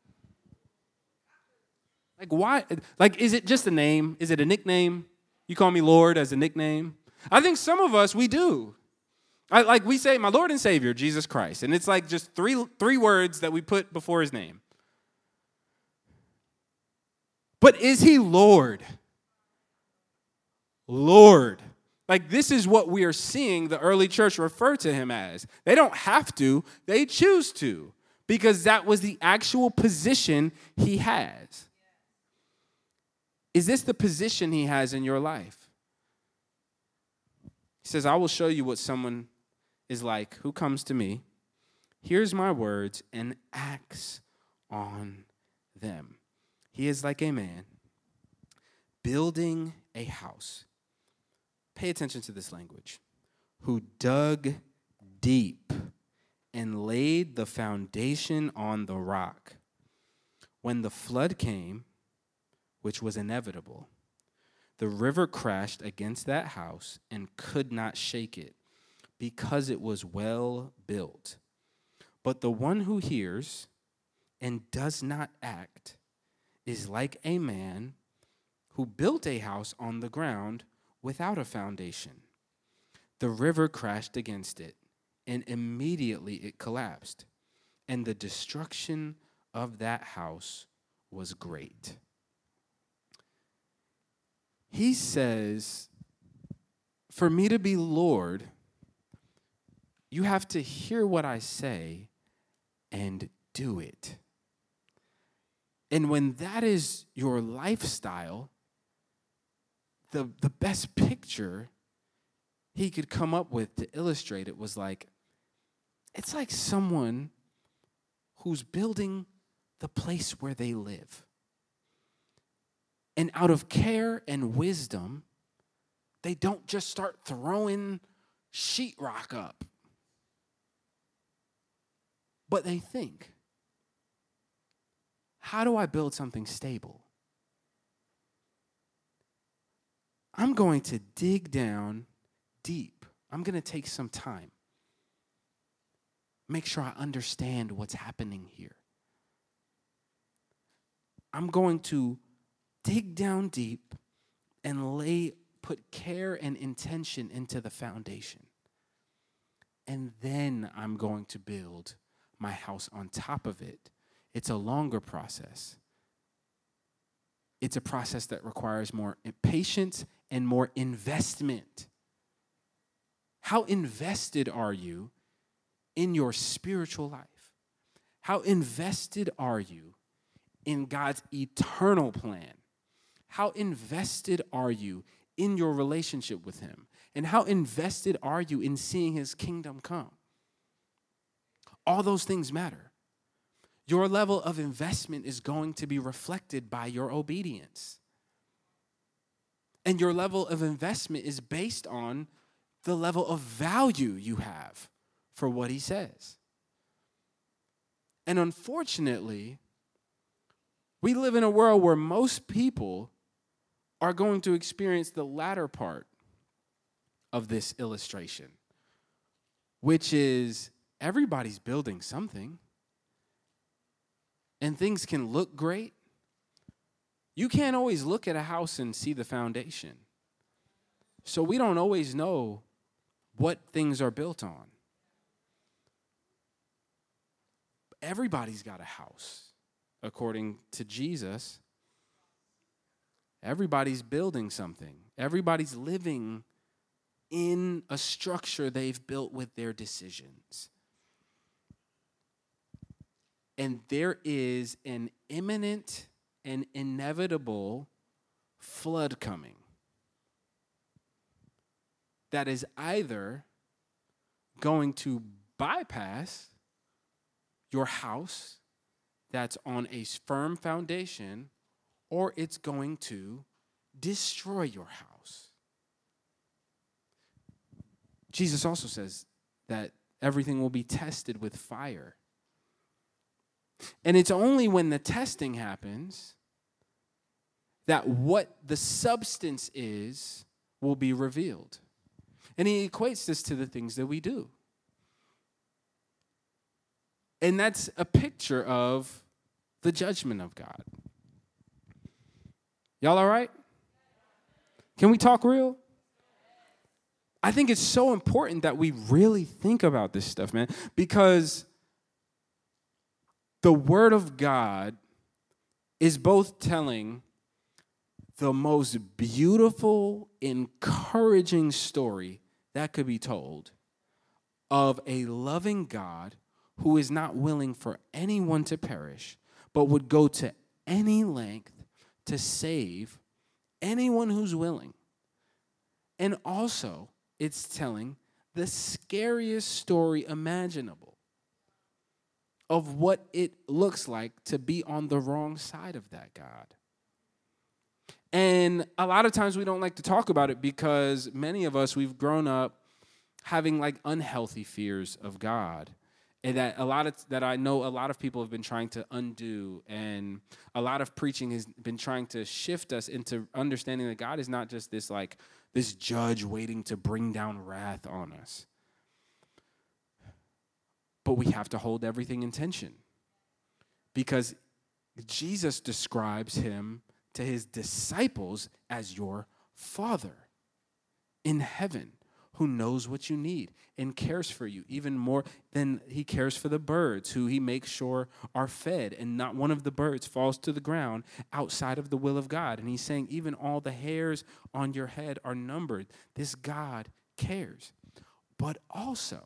Like, why? Like, is it just a name? Is it a nickname? You call me Lord as a nickname? I think some of us, we do. I, like, we say, my Lord and Savior, Jesus Christ. And it's like just three, three words that we put before his name. But is he Lord? Lord. Like, this is what we are seeing the early church refer to him as. They don't have to. They choose to, because that was the actual position he has. Is this the position he has in your life? He says, "I will show you what someone is like who comes to me, hears my words, and acts on them. He is like a man building a house." Pay attention to this language. "Who dug deep and laid the foundation on the rock. When the flood came, which was inevitable, the river crashed against that house and could not shake it, because it was well built. But the one who hears and does not act is like a man who built a house on the ground without a foundation. The river crashed against it, and immediately it collapsed, and the destruction of that house was great." He says, for me to be Lord, you have to hear what I say and do it. And when that is your lifestyle, the, the best picture he could come up with to illustrate it was like, it's like someone who's building the place where they live. And out of care and wisdom, they don't just start throwing sheetrock up. But they think, how do I build something stable? I'm going to dig down deep. I'm going to take some time. Make sure I understand what's happening here. I'm going to dig down deep and lay, put care and intention into the foundation. And then I'm going to build my house on top of it. It's a longer process. It's a process that requires more patience and more investment. How invested are you in your spiritual life? How invested are you in God's eternal plan? How invested are you in your relationship with him? And how invested are you in seeing his kingdom come? All those things matter. Your level of investment is going to be reflected by your obedience. And your level of investment is based on the level of value you have for what he says. And unfortunately, we live in a world where most people are going to experience the latter part of this illustration, which is everybody's building something. and things can look great, you can't always look at a house and see the foundation. So we don't always know what things are built on. Everybody's got a house, according to Jesus. Everybody's building something. Everybody's living in a structure they've built with their decisions. And there is an imminent and inevitable flood coming that is either going to bypass your house that's on a firm foundation, or it's going to destroy your house. Jesus also says that everything will be tested with fire. And it's only when the testing happens that what the substance is will be revealed. And he equates this to the things that we do. And that's a picture of the judgment of God. Y'all all right? Can we talk real? I think it's so important that we really think about this stuff, man, because the Word of God is both telling the most beautiful, encouraging story that could be told of a loving God who is not willing for anyone to perish, but would go to any length to save anyone who's willing. And also, it's telling the scariest story imaginable of what it looks like to be on the wrong side of that God. And a lot of times we don't like to talk about it because many of us, we've grown up having like unhealthy fears of God. And that a lot of that I know a lot of people have been trying to undo, and a lot of preaching has been trying to shift us into understanding that God is not just this like this judge waiting to bring down wrath on us. But we have to hold everything in tension, because Jesus describes him to his disciples as your Father in heaven, who knows what you need and cares for you even more than he cares for the birds, who he makes sure are fed, and not one of the birds falls to the ground outside of the will of God. And he's saying even all the hairs on your head are numbered. This God cares. But also,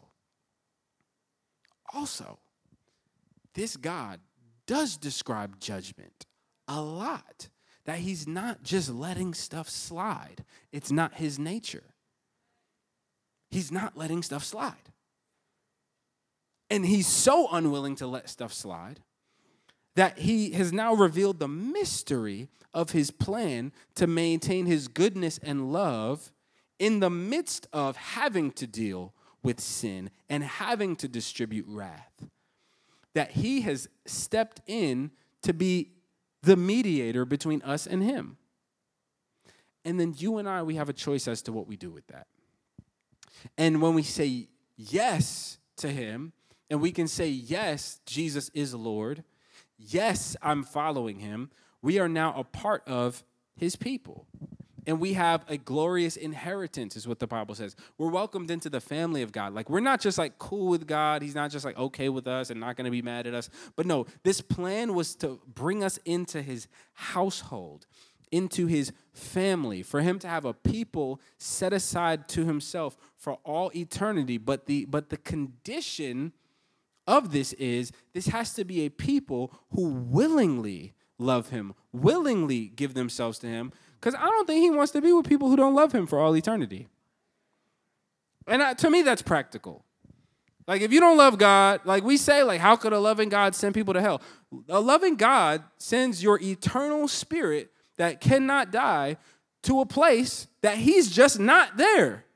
also, this God does describe judgment a lot, that he's not just letting stuff slide. It's not his nature. He's not letting stuff slide. And he's so unwilling to let stuff slide that he has now revealed the mystery of his plan to maintain his goodness and love in the midst of having to deal with sin and having to distribute wrath. That he has stepped in to be the mediator between us and him. And then you and I, we have a choice as to what we do with that. And when we say yes to him, and we can say, yes, Jesus is Lord, yes, I'm following him, we are now a part of his people. And we have a glorious inheritance, is what the Bible says. We're welcomed into the family of God. Like, we're not just like cool with God. He's not just like okay with us and not going to be mad at us. But no, this plan was to bring us into his household, into his family, for him to have a people set aside to himself for all eternity. But the but the condition of this is this has to be a people who willingly love him, willingly give themselves to him, because I don't think he wants to be with people who don't love him for all eternity. And I, to me, that's practical. Like, if you don't love God, like we say, like, how could a loving God send people to hell? A loving God sends your eternal spirit that cannot die to a place that he's just not there.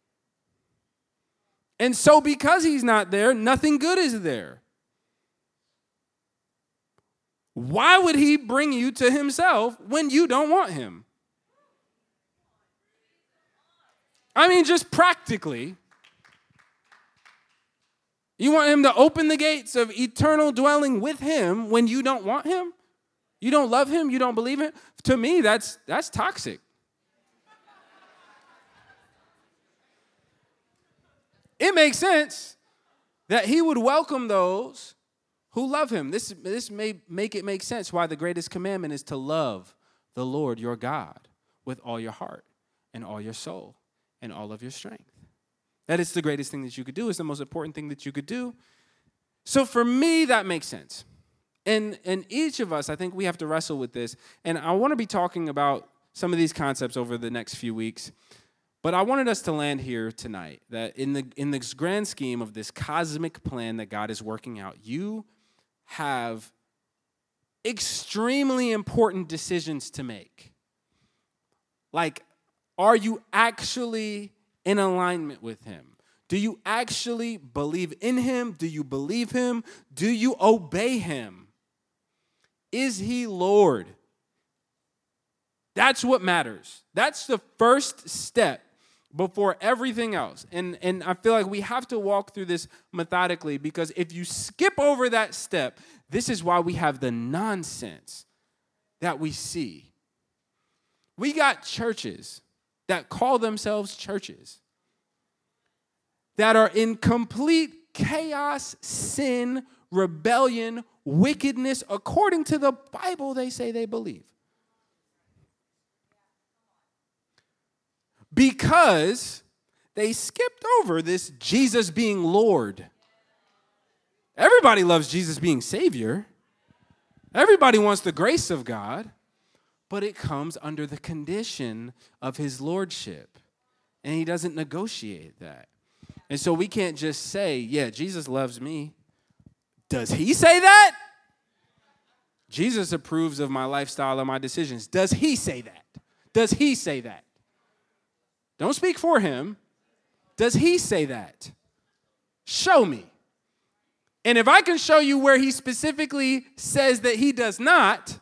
And so because he's not there, nothing good is there. Why would he bring you to himself when you don't want him? I mean, just practically. You want him to open the gates of eternal dwelling with him when you don't want him? You don't love him? You don't believe him? To me, that's that's toxic. It makes sense that he would welcome those who love him. This, this may make it make sense why the greatest commandment is to love the Lord your God with all your heart and all your soul and all of your strength. That is the greatest thing that you could do. It's the most important thing that you could do. So for me, that makes sense. And, and each of us, I think we have to wrestle with this. And I want to be talking about some of these concepts over the next few weeks. But I wanted us to land here tonight, that in the in this grand scheme of this cosmic plan that God is working out, you have extremely important decisions to make. Like, are you actually in alignment with him? Do you actually believe in him? Do you believe him? Do you obey him? Is he Lord? That's what matters. That's the first step before everything else. And, and I feel like we have to walk through this methodically, because if you skip over that step, this is why we have the nonsense that we see. We got churches that call themselves churches that are in complete chaos, sin, rebellion, wickedness, according to the Bible they say they believe. Because they skipped over this Jesus being Lord. Everybody loves Jesus being Savior. Everybody wants the grace of God, but it comes under the condition of his lordship, and he doesn't negotiate that. And so we can't just say, yeah, Jesus loves me. Does he say that? Jesus approves of my lifestyle and my decisions. Does he say that? Does he say that? Don't speak for him. Does he say that? Show me. And if I can show you where he specifically says that he does not,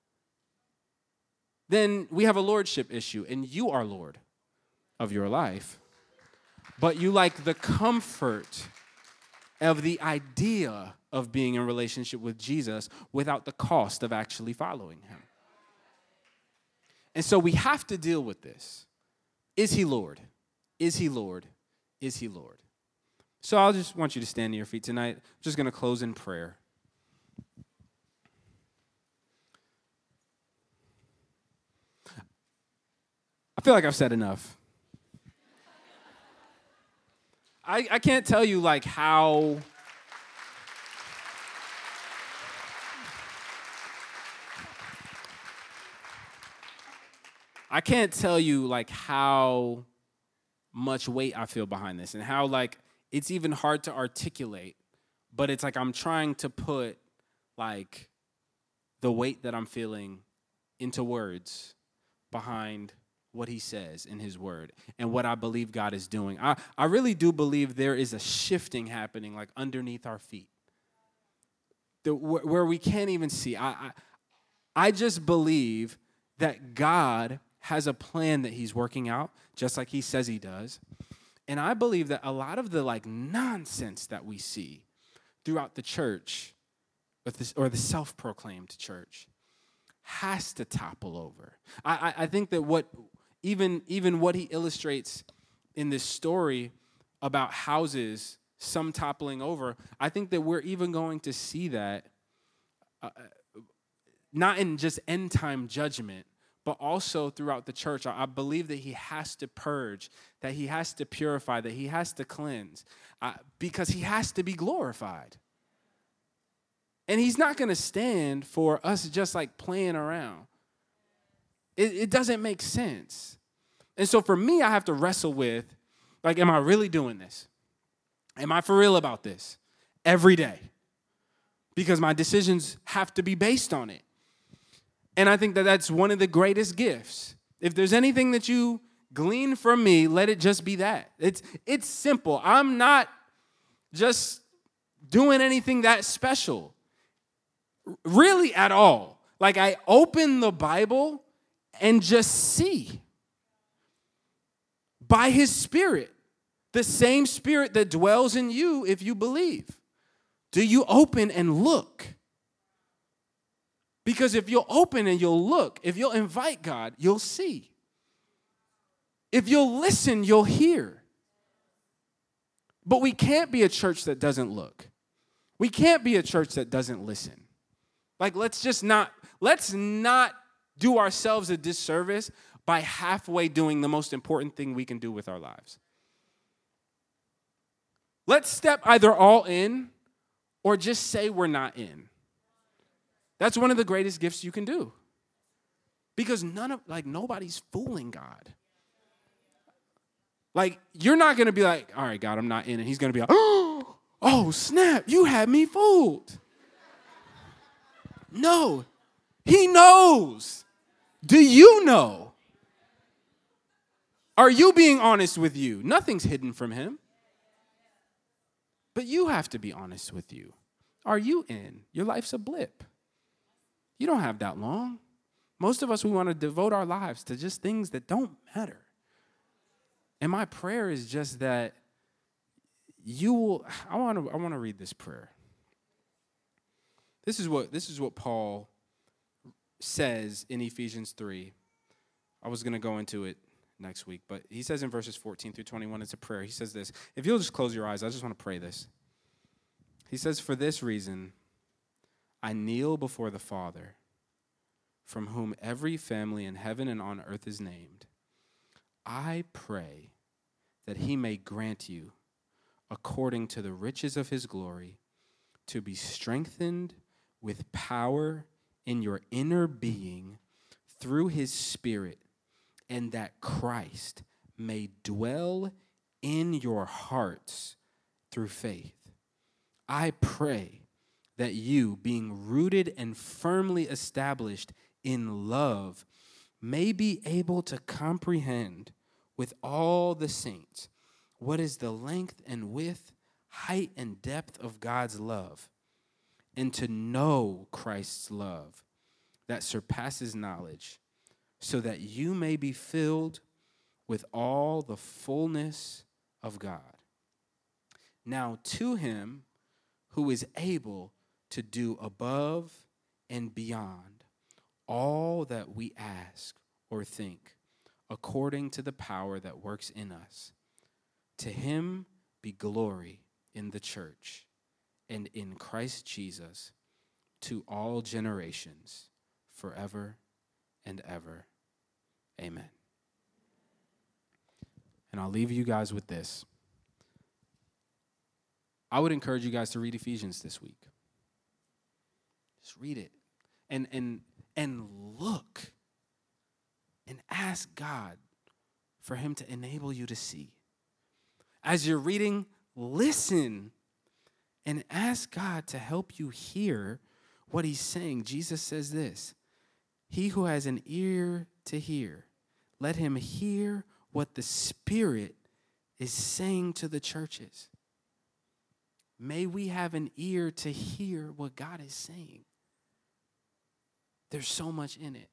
then we have a lordship issue, and you are Lord of your life. But you like the comfort of the idea of being in relationship with Jesus without the cost of actually following him. And so we have to deal with this. Is he Lord? Is he Lord? Is he Lord? So I'll just want you to stand to your feet tonight. I'm just going to close in prayer. I feel like I've said enough. I, I can't tell you like how I can't tell you like how much weight I feel behind this, and how like it's even hard to articulate, but it's like I'm trying to put like the weight that I'm feeling into words behind what he says in his word and what I believe God is doing. I, I really do believe there is a shifting happening like underneath our feet, the, wh- where we can't even see. I, I I just believe that God has a plan that he's working out, just like he says he does. And I believe that a lot of the like nonsense that we see throughout the church, or the, or the self-proclaimed church, has to topple over. I, I, I think that what even, even what he illustrates in this story about houses, some toppling over, I think that we're even going to see that uh, not in just end-time judgment, but also throughout the church. I believe that he has to purge, that he has to purify, that he has to cleanse, uh, because he has to be glorified. And he's not going to stand for us just like playing around. It, it doesn't make sense. And so for me, I have to wrestle with, like, am I really doing this? Am I for real about this every day? Because my decisions have to be based on it. And I think that that's one of the greatest gifts. If there's anything that you glean from me, let it just be that. It's it's simple. I'm not just doing anything that special, really at all. Like, I open the Bible and just see by his Spirit The same Spirit that dwells in you if you believe. Do you open and look? Because if you'll open and you'll look, if you'll invite God, you'll see. If you'll listen, you'll hear. But we can't be a church that doesn't look. We can't be a church that doesn't listen. Like, let's just not, let's not do ourselves a disservice by halfway doing the most important thing we can do with our lives. Let's step either all in or just say we're not in. That's one of the greatest gifts you can do. Because none of, like, nobody's fooling God. Like, you're not going to be like, all right, God, I'm not in. And he's going to be like, oh, oh, snap, you had me fooled. No, he knows. Do you know? Are you being honest with you? Nothing's hidden from him. But you have to be honest with you. Are you in? Your life's a blip. You don't have that long. Most of us, we want to devote our lives to just things that don't matter. And my prayer is just that you will, I want to I want to read this prayer. This is what this is what Paul says in Ephesians three. I was going to go into it next week, but he says in verses fourteen through twenty-one, it's a prayer. He says this. If you'll just close your eyes, I just want to pray this. He says, for this reason, I kneel before the Father, from whom every family in heaven and on earth is named. I pray that he may grant you, according to the riches of his glory, to be strengthened with power in your inner being through his Spirit, and that Christ may dwell in your hearts through faith. I pray that you, being rooted and firmly established in love, may be able to comprehend with all the saints what is the length and width, height and depth of God's love, and to know Christ's love that surpasses knowledge, so that you may be filled with all the fullness of God. Now to him who is able to do above and beyond all that we ask or think, according to the power that works in us. To him be glory in the church and in Christ Jesus to all generations, forever and ever. Amen. And I'll leave you guys with this. I would encourage you guys to read Ephesians this week. Just read it. And and and look and ask God for him to enable you to see. As you're reading, listen and ask God to help you hear what he's saying. Jesus says this, he who has an ear to hear, let him hear what the Spirit is saying to the churches. May we have an ear to hear what God is saying. There's so much in it.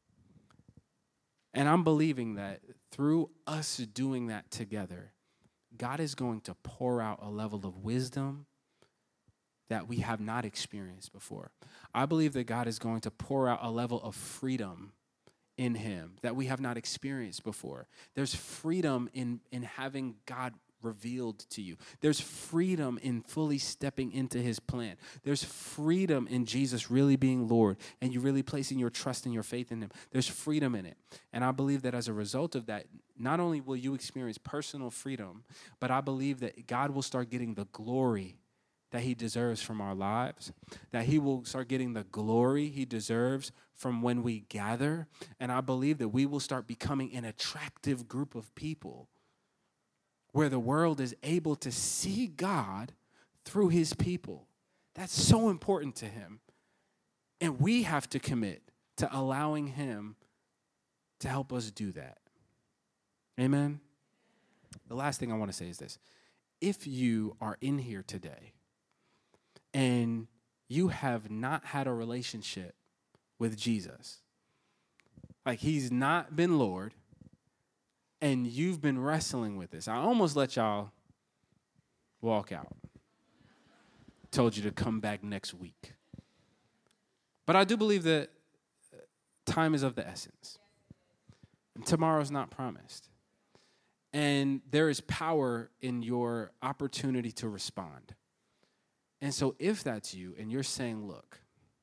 And I'm believing that through us doing that together, God is going to pour out a level of wisdom that we have not experienced before. I believe that God is going to pour out a level of freedom in him that we have not experienced before. There's freedom in, in having God revealed to you. There's freedom in fully stepping into his plan. There's freedom in Jesus really being Lord and you really placing your trust and your faith in him. There's freedom in it. And I believe that as a result of that, not only will you experience personal freedom, but I believe that God will start getting the glory that he deserves from our lives, that he will start getting the glory he deserves from when we gather. And I believe that we will start becoming an attractive group of people where the world is able to see God through his people. That's so important to him. And we have to commit to allowing him to help us do that. Amen? The last thing I want to say is this. If you are in here today and you have not had a relationship with Jesus, like he's not been Lord, and you've been wrestling with this. I almost let y'all walk out. Told you to come back next week. But I do believe that time is of the essence. And tomorrow's not promised. And there is power in your opportunity to respond. And so if that's you and you're saying, look,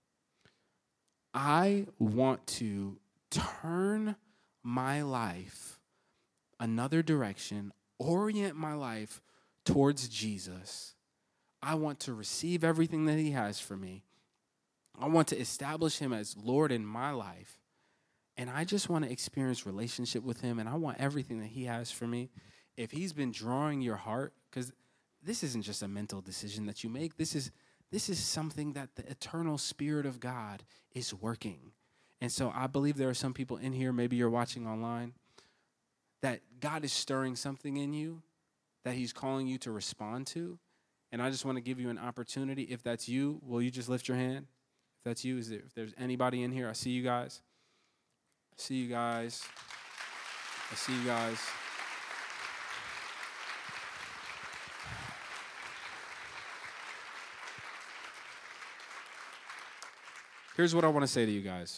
I want to turn my life another direction, orient my life towards Jesus. I want to receive everything that he has for me. I want to establish him as Lord in my life. And I just want to experience relationship with him, and I want everything that he has for me. If he's been drawing your heart, because this isn't just a mental decision that you make. This is this is something that the eternal Spirit of God is working. And so I believe there are some people in here, maybe you're watching online, that God is stirring something in you that he's calling you to respond to. And I just want to give you an opportunity. If that's you, will you just lift your hand? If that's you, is there, if there's anybody in here, I see you guys. I see you guys. I see you guys. Here's what I want to say to you guys.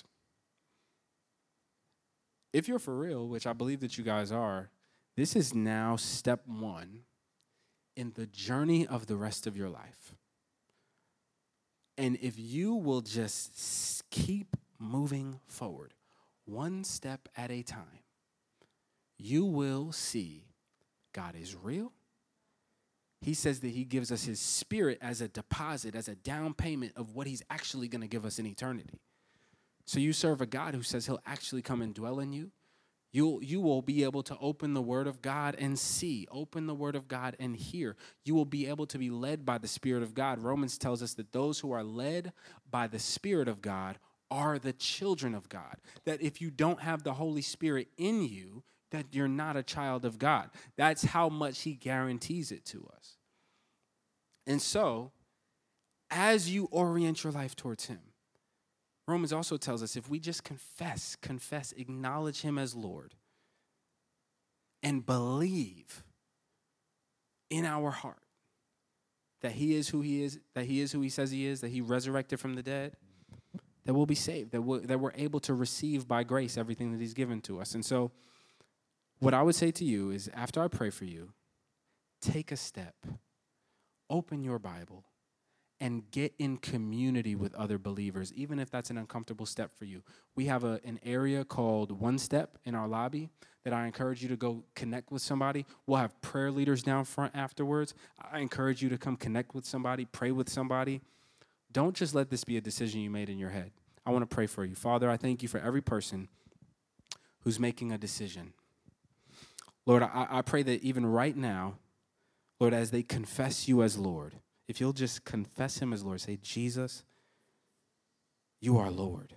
If you're for real, which I believe that you guys are, this is now step one in the journey of the rest of your life. And if you will just keep moving forward, one step at a time, you will see God is real. He says that he gives us his Spirit as a deposit, as a down payment of what he's actually going to give us in eternity. So you serve a God who says he'll actually come and dwell in you. You'll, you will be able to open the Word of God and see, open the Word of God and hear. You will be able to be led by the Spirit of God. Romans tells us that those who are led by the Spirit of God are the children of God. That if you don't have the Holy Spirit in you, that you're not a child of God. That's how much he guarantees it to us. And so, as you orient your life towards him, Romans also tells us if we just confess, confess, acknowledge him as Lord, and believe in our heart that he is who he is, that he is who he says he is, that he resurrected from the dead, that we'll be saved, that we're, that we're able to receive by grace everything that he's given to us. And so what I would say to you is after I pray for you, take a step, open your Bible, and get in community with other believers, even if that's an uncomfortable step for you. We have a, an area called One Step in our lobby that I encourage you to go connect with somebody. We'll have prayer leaders down front afterwards. I encourage you to come connect with somebody, pray with somebody. Don't just let this be a decision you made in your head. I want to pray for you. Father, I thank you for every person who's making a decision. Lord, I, I pray that even right now, Lord, as they confess you as Lord, if you'll just confess him as Lord, say, Jesus, you are Lord.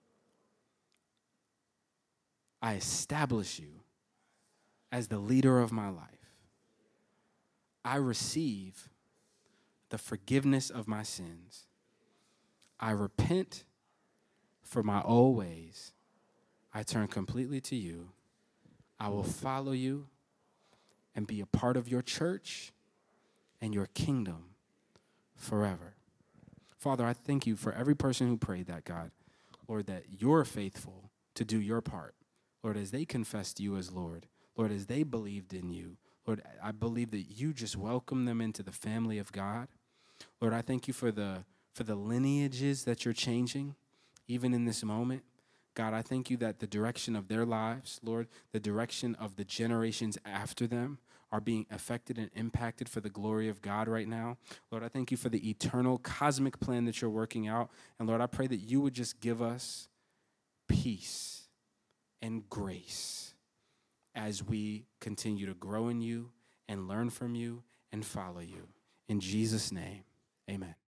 I establish you as the leader of my life. I receive the forgiveness of my sins. I repent for my old ways. I turn completely to you. I will follow you and be a part of your church and your kingdom forever. Father, I thank you for every person who prayed that, God. Lord, that you're faithful to do your part. Lord, as they confessed you as Lord. Lord, as they believed in you. Lord, I believe that you just welcome them into the family of God. Lord, I thank you for the for the lineages that you're changing, even in this moment. God, I thank you that the direction of their lives, Lord, the direction of the generations after them are being affected and impacted for the glory of God right now. Lord, I thank you for the eternal cosmic plan that you're working out. And Lord, I pray that you would just give us peace and grace as we continue to grow in you and learn from you and follow you. In Jesus' name, amen.